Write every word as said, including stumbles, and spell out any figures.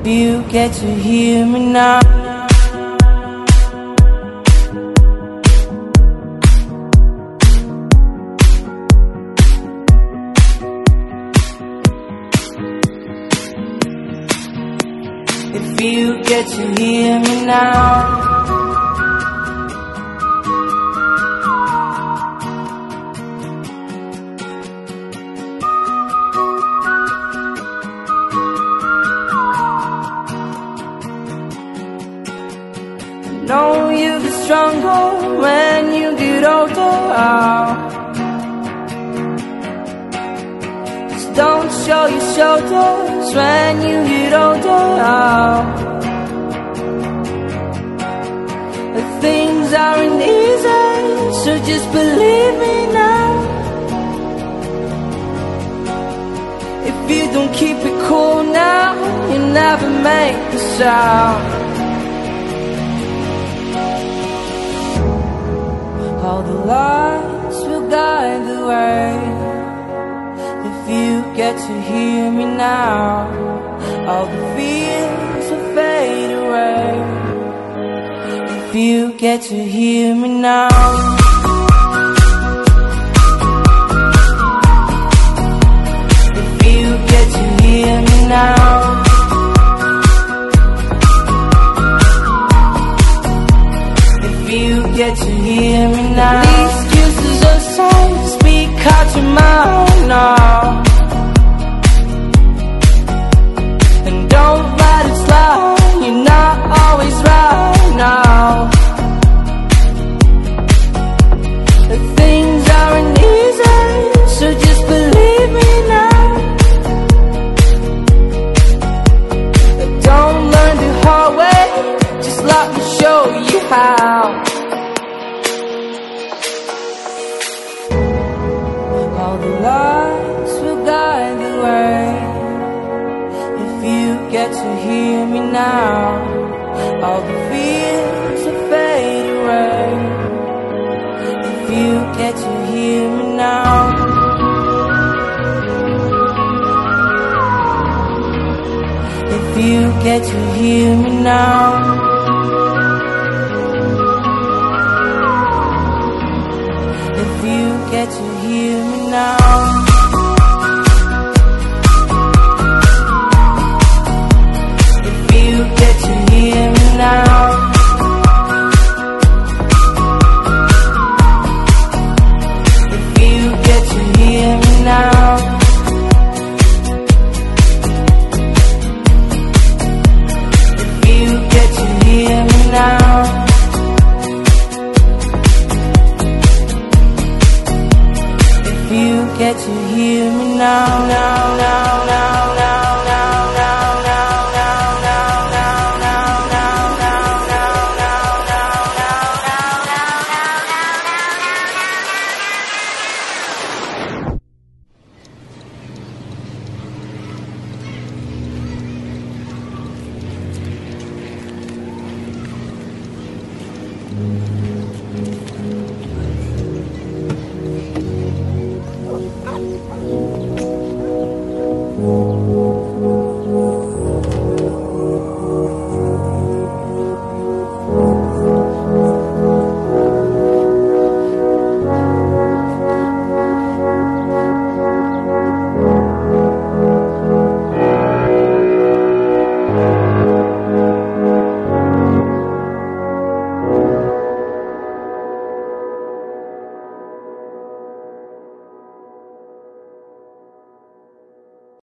you get to hear me now. If you get to hear me now. Know you get stronger when you get older. Just don't show your shoulders when you get older. But things aren't easy, so just believe me now. If you don't keep it cool now, you never make a sound. All the lights will guide the way. If you get to hear me now, all the fears will fade away. If you get to hear me now. If you get to hear me now. Get to hear me now. These excuses aside, speak out your mind now. And don't let it slide, you're not always right now. The things aren't easy, so just believe me now. But don't learn the hard way, just let me show you how. All the lights will guide the way. If you get to hear me now, all the fears will fade away. If you get to hear me now. If you get to hear me now. If you get to hear me now. If you get to hear me now. If you get to hear me now. If you get to hear me now. You get to hear me now, now, now, now.